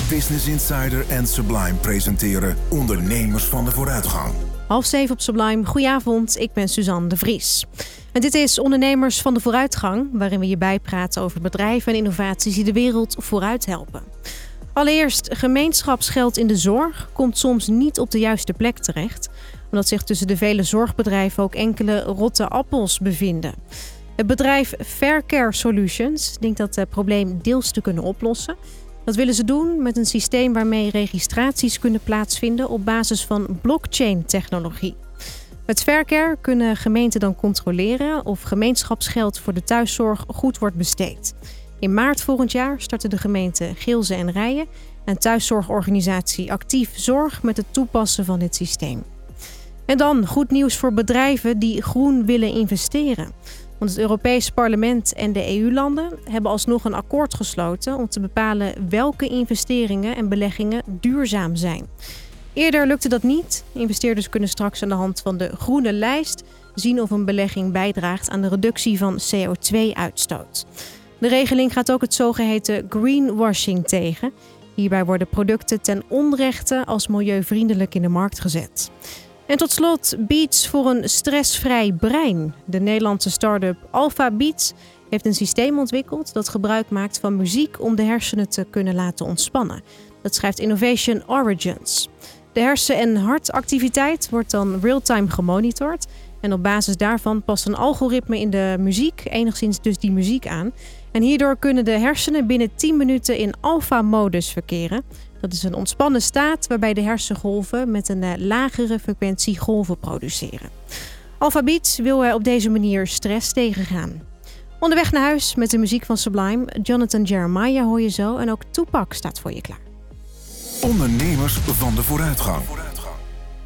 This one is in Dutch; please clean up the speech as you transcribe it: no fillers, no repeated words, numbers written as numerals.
Business Insider en Sublime presenteren Ondernemers van de Vooruitgang. 6:30 op Sublime. Goedenavond, ik ben Suzanne de Vries. En dit is Ondernemers van de Vooruitgang, waarin we je bijpraten over bedrijven en innovaties die de wereld vooruit helpen. Allereerst, gemeenschapsgeld in de zorg komt soms niet op de juiste plek terecht, omdat zich tussen de vele zorgbedrijven ook enkele rotte appels bevinden. Het bedrijf Faircare Solutions denkt dat het probleem deels te kunnen oplossen. Dat willen ze doen met een systeem waarmee registraties kunnen plaatsvinden op basis van blockchain-technologie. Met Faircare kunnen gemeenten dan controleren of gemeenschapsgeld voor de thuiszorg goed wordt besteed. In maart volgend jaar starten de gemeenten Geelze en Rijen en thuiszorgorganisatie Actief Zorg met het toepassen van dit systeem. En dan goed nieuws voor bedrijven die groen willen investeren. Want het Europees Parlement en de EU-landen hebben alsnog een akkoord gesloten om te bepalen welke investeringen en beleggingen duurzaam zijn. Eerder lukte dat niet. Investeerders kunnen straks aan de hand van de groene lijst zien of een belegging bijdraagt aan de reductie van CO2-uitstoot. De regeling gaat ook het zogeheten greenwashing tegen. Hierbij worden producten ten onrechte als milieuvriendelijk in de markt gezet. En tot slot Beats voor een stressvrij brein. De Nederlandse start-up Alpha Beats heeft een systeem ontwikkeld dat gebruik maakt van muziek om de hersenen te kunnen laten ontspannen. Dat schrijft Innovation Origins. De hersen- en hartactiviteit wordt dan real-time gemonitord. En op basis daarvan past een algoritme in de muziek, enigszins dus die muziek aan. En hierdoor kunnen de hersenen binnen 10 minuten in alpha-modus verkeren. Dat is een ontspannen staat waarbij de hersengolven met een lagere frequentie golven produceren. Alpha Beats wil op deze manier stress tegengaan. Onderweg naar huis met de muziek van Sublime. Jonathan Jeremiah hoor je zo en ook Tupac staat voor je klaar. Ondernemers van de Vooruitgang.